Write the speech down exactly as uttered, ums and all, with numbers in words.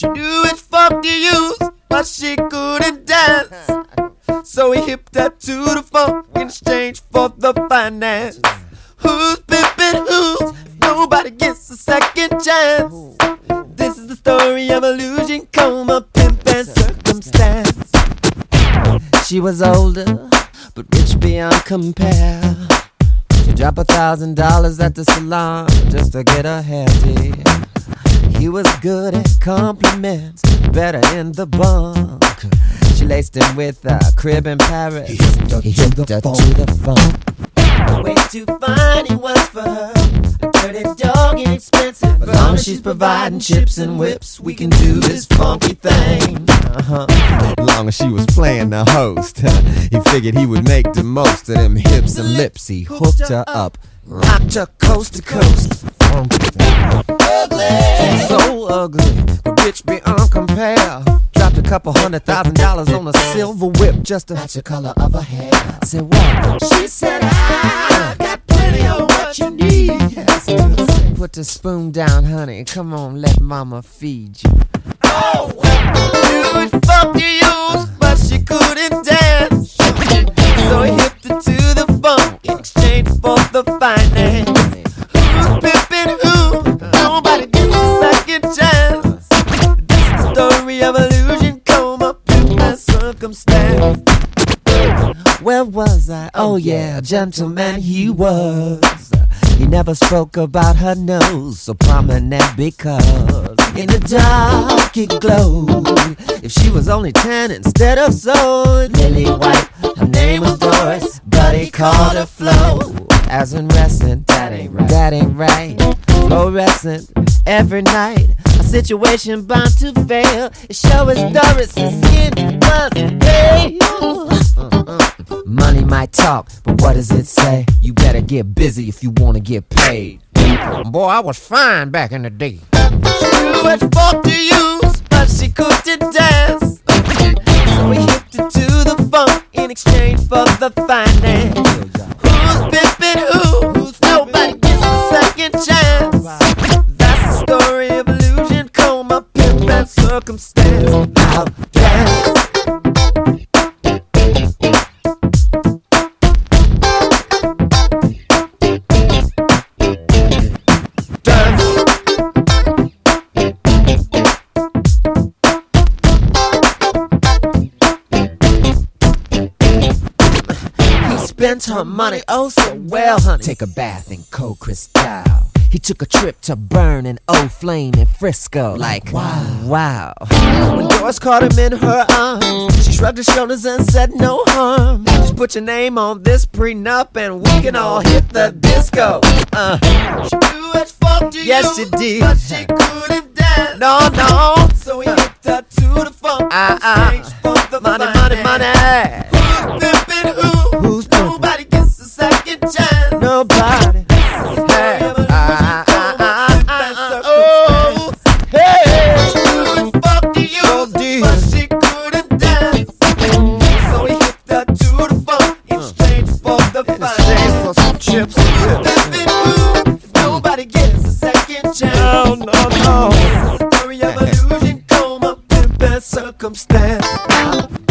She knew it fucked the use, but she couldn't dance. So he hipped her to the funk in exchange for the finance. Who's pimping who? Nobody gets a second chance. This is the story of illusion, coma, pimp, and circumstance. She was older, but rich beyond compare. She dropped a thousand dollars at the salon just to get her hair did. He was good at compliments, better in the bunk. She laced him with a crib in Paris. He hipped her, he hipped her to the funk. Way too fine he was for her. A dirty dog, inexpensive. As long as she's providing chips and whips, we can do this funky thing. Uh-huh. As long as she was playing the host, he figured he would make the most of them hips and lips. He hooked her up, rocked her coast to coast. Ugly, so ugly, but rich beyond compare. Dropped a couple hundred thousand dollars on a silver whip just to match the color of her hair. I said what? She said I got plenty of what you need. Put the spoon down, honey. Come on, let mama feed you. Oh, well, you fuck you use, but she couldn't dance. So he hipped her to the funk in exchange for the finance. Who's pimping who? Nobody gets a second chance. This is the story of illusion, coma, pimp, and circumstance. Where was I? Oh yeah, gentleman he was. He never spoke about her nose, so prominent because in the dark it glowed. If she was only tan instead of so lily white, her name was Doris, but he called her Flo. As in wrestling, that ain't right. That ain't right. Fluorescent every night. A situation bound to fail. It sure as Doris' skin was pale. Money might talk, but what does it say? You better get busy if you wanna get paid. Boy, I was fine back in the day. She knew what fuck to use, but she couldn't dance. So we hipped her to the funk in exchange for the finance. Who's pimping who? Who's nobody gets a second chance. That's the story of illusion, coma, pimp, and circumstance. Now dance. Spent her money oh so well, honey. Take a bath in cold Cristal. He took a trip to burn an old flame in Frisco. Like, wow, wow. When Doris caught him in her arms, she shrugged her shoulders and said no harm. Just put your name on this prenup and we can all hit the disco. Uh, she knew what fuck to yes, you, she did. But she couldn't dance. No, no. So he hipped her to the funk. Ah, uh, uh, money, money, money. Who's pimping who? Who's pimping? Nobody gets a second chance. Nobody. Hey. Ah, ah, ah, ah, oh, hey. She knew what fuck to use, but she couldn't dance. So he hipped her to the funk in exchange for the finance. For some chips and whips. Nobody gets a second chance. No, no, no. This is the story of illusion, coma, pimp, and circumstance.